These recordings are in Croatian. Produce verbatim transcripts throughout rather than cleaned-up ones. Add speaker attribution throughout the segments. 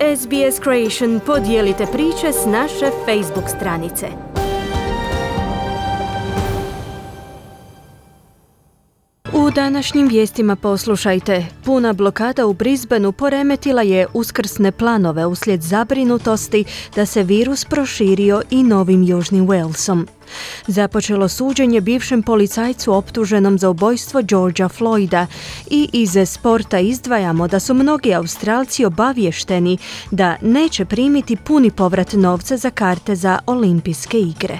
Speaker 1: S B S Creation, podijelite priče s naše Facebook stranice. U današnjim vijestima poslušajte. Puna blokada u Brisbaneu poremetila je uskrsne planove uslijed zabrinutosti da se virus proširio i Novim Južnim Walesom. Započelo suđenje bivšem policajcu optuženom za ubojstvo Georgea Floyda i iz sporta izdvajamo da su mnogi Australci obavješteni da neće primiti puni povrat novca za karte za olimpijske igre.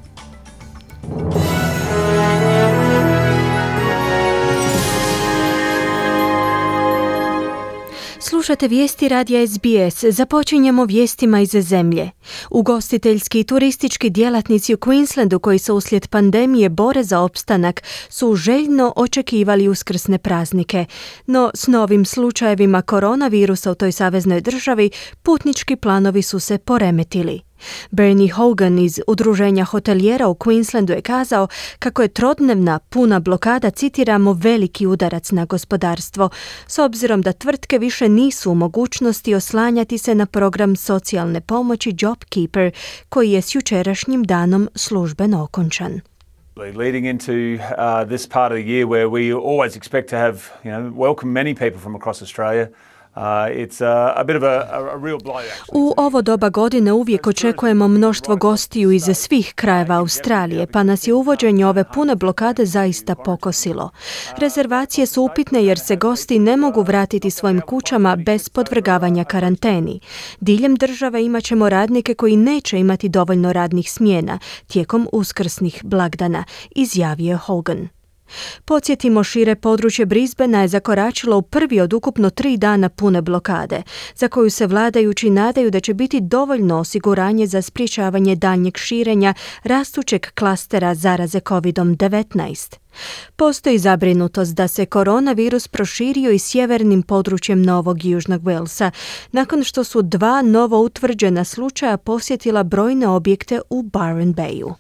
Speaker 1: Slušate vijesti radija S B S. Započinjemo vijestima iz zemlje. Ugostiteljski i turistički djelatnici u Queenslandu koji se uslijed pandemije bore za opstanak su željno očekivali uskrsne praznike. No s novim slučajevima koronavirusa u toj saveznoj državi putnički planovi su se poremetili. Bernie Hogan iz Udruženja hotelijera u Queenslandu je kazao kako je trodnevna puna blokada, citiramo, veliki udarac na gospodarstvo, s obzirom da tvrtke više nisu u mogućnosti oslanjati se na program socijalne pomoći JobKeeper, koji je s jučerašnjim danom službeno okončan.
Speaker 2: Leading into uh, this part of the year where we always expect to have, you know, welcome many people from across Australia. Uh, it's a, a bit of a, a real blow,
Speaker 1: U ovo doba godine uvijek očekujemo mnoštvo gostiju iz svih krajeva Australije, pa nas je uvođenje ove pune blokade zaista pokosilo. Rezervacije su upitne jer se gosti ne mogu vratiti svojim kućama bez podvrgavanja karanteni. Diljem države imat ćemo radnike koji neće imati dovoljno radnih smjena tijekom uskrsnih blagdana, izjavio je Hogan. Podsjetimo, šire područje Brisbanea je zakoračilo u prvi od ukupno tri dana pune blokade, za koju se vladajući nadaju da će biti dovoljno osiguranje za sprječavanje daljnjeg širenja rastućeg klastera zaraze covid devetnaest. Postoji zabrinutost da se koronavirus proširio i sjevernim područjem Novog Južnog Walesa, nakon što su dva novo utvrđena slučaja posjetila brojne objekte u Byron Bayu.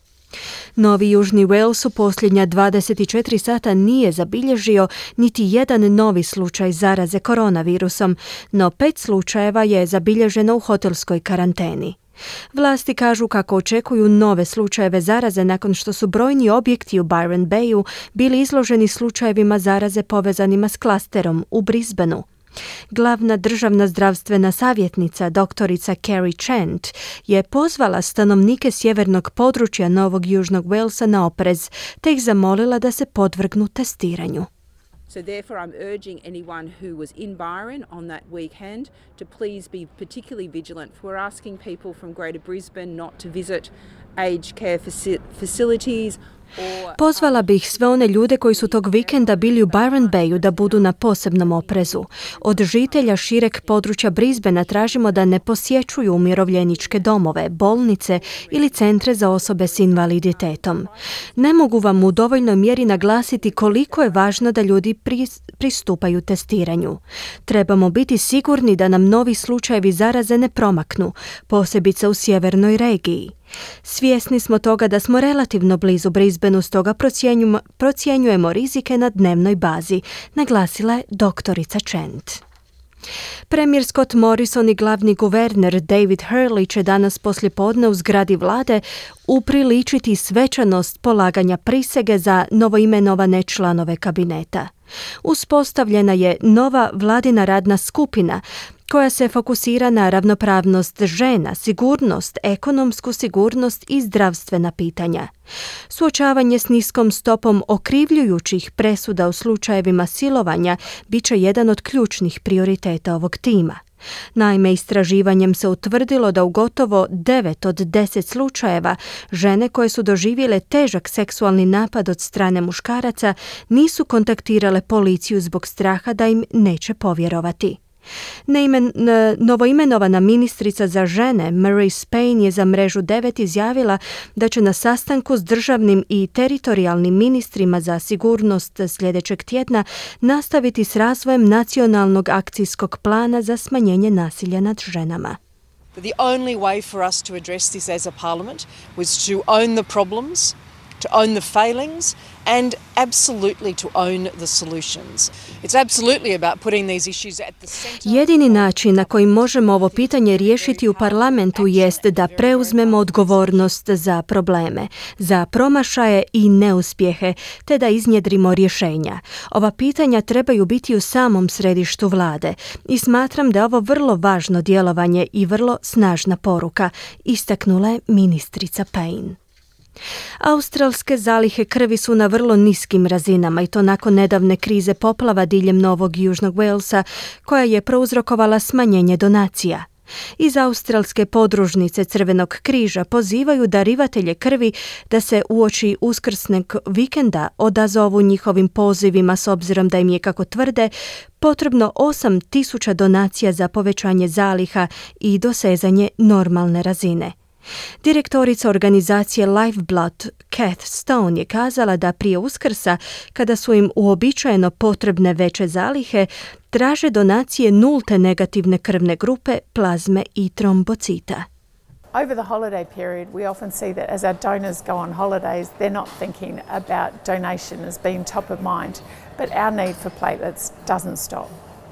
Speaker 1: Novi Južni Wales u posljednja dvadeset četiri sata nije zabilježio niti jedan novi slučaj zaraze koronavirusom, no pet slučajeva je zabilježeno u hotelskoj karanteni. Vlasti kažu kako očekuju nove slučajeve zaraze nakon što su brojni objekti u Byron Bayu bili izloženi slučajevima zaraze povezanima s klasterom u Brisbaneu. Glavna državna zdravstvena savjetnica, doktorica Carrie Chant, je pozvala stanovnike sjevernog područja Novog Južnog Walesa na oprez, te ih zamolila da se podvrgnu testiranju.
Speaker 3: So therefore I'm urging anyone who was in Byron on that weekend to please be particularly vigilant. We're asking people from Greater Brisbane not to visit aged care facilities.
Speaker 1: Pozvala bih sve one ljude koji su tog vikenda bili u Byron Bayu da budu na posebnom oprezu. Od žitelja šireg područja Brisbanea tražimo da ne posjećuju umirovljeničke domove, bolnice ili centre za osobe s invaliditetom. Ne mogu vam u dovoljnoj mjeri naglasiti koliko je važno da ljudi pristupaju testiranju. Trebamo biti sigurni da nam novi slučajevi zaraze ne promaknu, posebice u sjevernoj regiji. Svjesni smo toga da smo relativno blizu Brisbaneu, stoga procjenjujemo, procjenjujemo rizike na dnevnoj bazi, naglasila je doktorica Chant. Premijer Scott Morrison i glavni guverner David Hurley će danas poslijepodne u zgradi vlade upriličiti svečanost polaganja prisege za novoimenovane članove kabineta. Uspostavljena je nova vladina radna skupina koja se fokusira na ravnopravnost žena, sigurnost, ekonomsku sigurnost i zdravstvena pitanja. Suočavanje s niskom stopom okrivljujućih presuda u slučajevima silovanja bit će jedan od ključnih prioriteta ovog tima. Naime, istraživanjem se utvrdilo da u gotovo devet od deset slučajeva žene koje su doživjele težak seksualni napad od strane muškaraca nisu kontaktirale policiju zbog straha da im neće povjerovati. Neimen, novoimenovana ministrica za žene Marie Spain je za mrežu devet izjavila da će na sastanku s državnim i teritorijalnim ministrima za sigurnost sljedećeg tjedna nastaviti s razvojem nacionalnog akcijskog plana za smanjenje nasilja nad ženama.
Speaker 4: The only way for us to address this as a parliament was to own the problems, to own the failings and absolutely to own the solutions. It's absolutely about putting these issues at the center.
Speaker 1: Jedini način na koji možemo ovo pitanje riješiti u parlamentu jest da preuzmemo odgovornost za probleme, za promašaje i neuspjehe, te da iznjedrimo rješenja. Ova pitanja trebaju biti u samom središtu vlade i smatram da je ovo vrlo važno djelovanje i vrlo snažna poruka, istaknula je ministrica Payne. Australske zalihe krvi su na vrlo niskim razinama i to nakon nedavne krize poplava diljem Novog i Južnog Walesa koja je prouzrokovala smanjenje donacija. Iz australske podružnice Crvenog križa pozivaju darivatelje krvi da se uoči uskrsnog vikenda odazovu njihovim pozivima s obzirom da im je, kako tvrde, potrebno osam tisuća donacija za povećanje zaliha i dosezanje normalne razine. Direktorica organizacije Lifeblood, Kath Stone, je kazala da prije Uskrsa, kada su im uobičajeno potrebne veće zalihe, traže donacije nulte negativne krvne grupe, plazme i trombocita.
Speaker 5: Over the holiday period, we often see that as our donors go on holidays, they're not thinking about donation as being top of mind, but our need for platelets doesn't stop.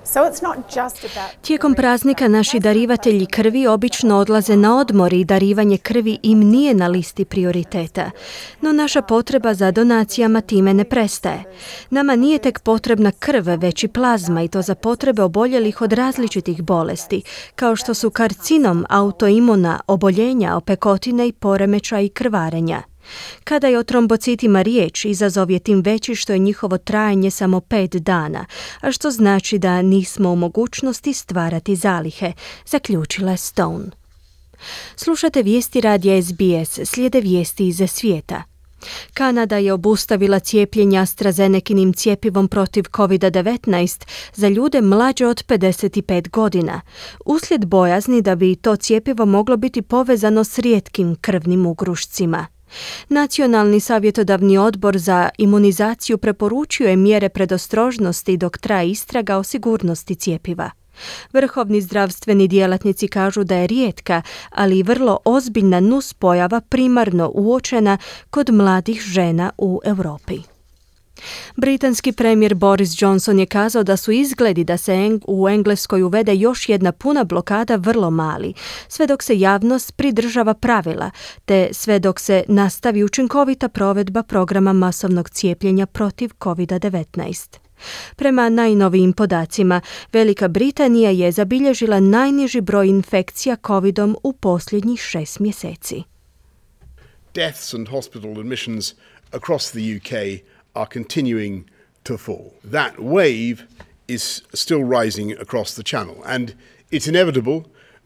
Speaker 1: Tijekom praznika naši darivatelji krvi obično odlaze na odmor i darivanje krvi im nije na listi prioriteta. No naša potreba za donacijama time ne prestaje. Nama nije tek potrebna krv, već i plazma, i to za potrebe oboljelih od različitih bolesti, kao što su karcinom, autoimuna, oboljenja, opekotine i poremećaji i krvarenja. Kada je o trombocitima riječ, izazov je tim veći što je njihovo trajanje samo pet dana, a što znači da nismo u mogućnosti stvarati zalihe, zaključila je Stone. Slušate vijesti radija S B S, slijede vijesti iz svijeta. Kanada je obustavila cijepljenje AstraZenekinim cjepivom protiv covid devetnaest za ljude mlađe od pedeset pet godina, uslijed bojazni da bi to cjepivo moglo biti povezano s rijetkim krvnim ugrušcima. Nacionalni savjetodavni odbor za imunizaciju preporučio je mjere predostrožnosti dok traje istraga o sigurnosti cjepiva. Vrhovni zdravstveni djelatnici kažu da je rijetka, ali i vrlo ozbiljna nuspojava primarno uočena kod mladih žena u Europi. Britanski premijer Boris Johnson je kazao da su izgledi da se u Engleskoj uvede još jedna puna blokada vrlo mali, sve dok se javnost pridržava pravila, te sve dok se nastavi učinkovita provedba programa masovnog cijepljenja protiv covid devetnaest. Prema najnovijim podacima, Velika Britanija je zabilježila najniži broj infekcija covidom u posljednjih šest mjeseci.
Speaker 6: Deaths and hospital admissions across the U K are continuing to fall. That wave is still rising across the channel, and it's inevitable.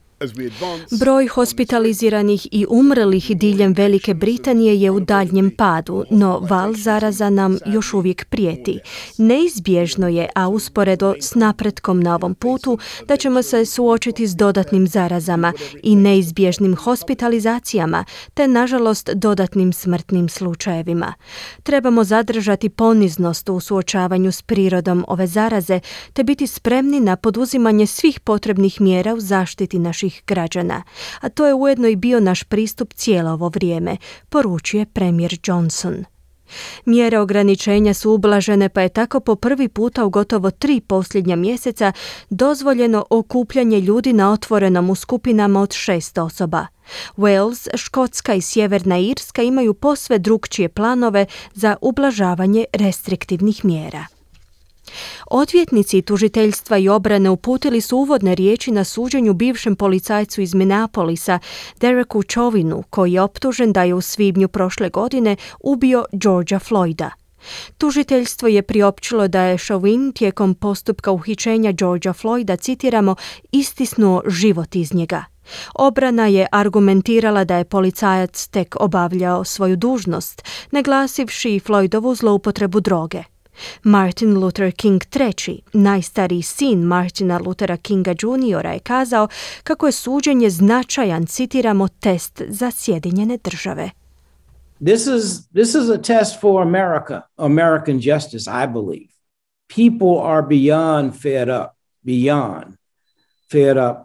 Speaker 1: Broj hospitaliziranih i umrlih diljem Velike Britanije je u daljnjem padu, no val zaraza nam još uvijek prijeti. Neizbježno je, a usporedo s napretkom na ovom putu, da ćemo se suočiti s dodatnim zarazama i neizbježnim hospitalizacijama, te nažalost dodatnim smrtnim slučajevima. Trebamo zadržati poniznost u suočavanju s prirodom ove zaraze, te biti spremni na poduzimanje svih potrebnih mjera u zaštiti naših građana, a to je ujedno i bio naš pristup cijelo ovo vrijeme, poručuje premijer Johnson. Mjere ograničenja su ublažene, pa je tako po prvi puta u gotovo tri posljednja mjeseca dozvoljeno okupljanje ljudi na otvorenom u skupinama od šest osoba. Wales, Škotska i Sjeverna Irska imaju posve drukčije planove za ublažavanje restriktivnih mjera. Odvjetnici tužiteljstva i obrane uputili su uvodne riječi na suđenju bivšem policajcu iz Minneapolisa, Dereku Chauvinu, koji je optužen da je u svibnju prošle godine ubio Georgea Floyda. Tužiteljstvo je priopćilo da je Chauvin tijekom postupka uhićenja Georgea Floyda, citiramo, istisnuo život iz njega. Obrana je argumentirala da je policajac tek obavljao svoju dužnost, naglasivši Floydovu zloupotrebu droge. Martin Luther King treći, najstariji sin Martina Luthera Kinga juniora, je kazao kako je suđenje značajan, citiramo, test za Sjedinjene države.
Speaker 7: This is, this is a test for America, American justice, I believe. People are beyond fed up, beyond fed up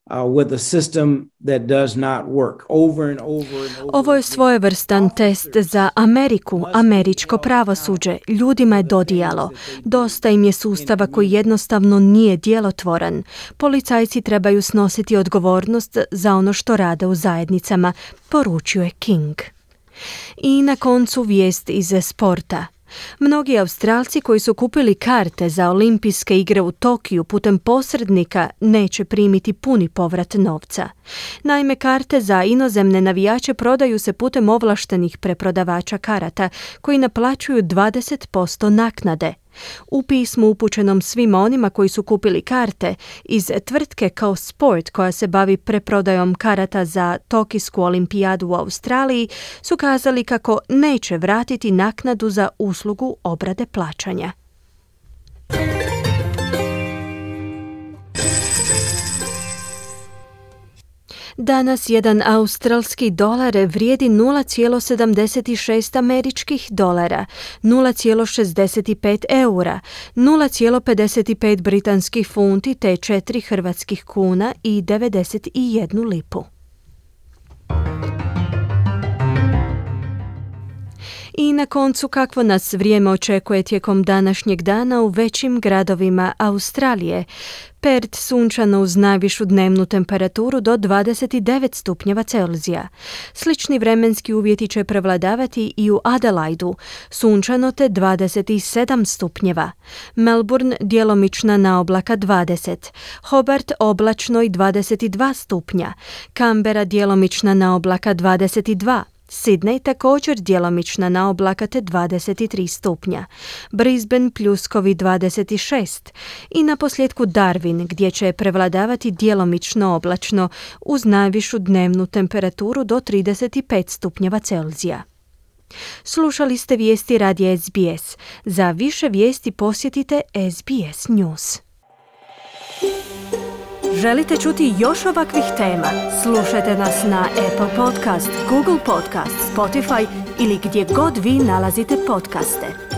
Speaker 7: Uh, with a system that does not work over and over and over.
Speaker 1: Ovo je svojevrstan test za Ameriku, američko pravosuđe. Ljudima je dodijalo. Dosta im je sustava koji jednostavno nije djelotvoran. Policajci trebaju snositi odgovornost za ono što rade u zajednicama, poručio je King. I na koncu vijest iz sporta. Mnogi Australci koji su kupili karte za olimpijske igre u Tokiju putem posrednika neće primiti puni povrat novca. Naime, karte za inozemne navijače prodaju se putem ovlaštenih preprodavača karata koji naplaćuju dvadeset posto naknade. U pismu upućenom svima onima koji su kupili karte iz tvrtke kao Sport koja se bavi preprodajom karata za Tokijsku olimpijadu u Australiji su kazali kako neće vratiti naknadu za uslugu obrade plaćanja. Danas jedan australski dolar vrijedi nula zarez sedamdeset šest američkih dolara, nula zarez šezdeset pet eura, nula zarez pedeset pet britanskih funti te četiri hrvatskih kuna i devedeset jednu lipu. I na koncu kakvo nas vrijeme očekuje tijekom današnjeg dana u većim gradovima Australije. Perth sunčano uz najvišu dnevnu temperaturu do dvadeset devet stupnjeva Celzija. Slični vremenski uvjeti će prevladavati i u Adelaidu, sunčano te dvadeset sedam stupnjeva. Melbourne djelomična naoblaka dvadeset, Hobart oblačno i dvadeset dva stupnja, Canberra djelomična naoblaka dvadeset dva, Sydney također djelomična naoblaka te dvadeset tri stupnja, Brisbane pljuskovi dvadeset šest i na posljedku Darwin gdje će prevladavati djelomično oblačno uz najvišu dnevnu temperaturu do trideset pet stupnjeva Celzija. Slušali ste vijesti radija S B S. Za više vijesti posjetite S B S News. Želite čuti još ovakvih tema? Slušajte nas na Apple Podcast, Google Podcast, Spotify ili gdje god vi nalazite podcaste.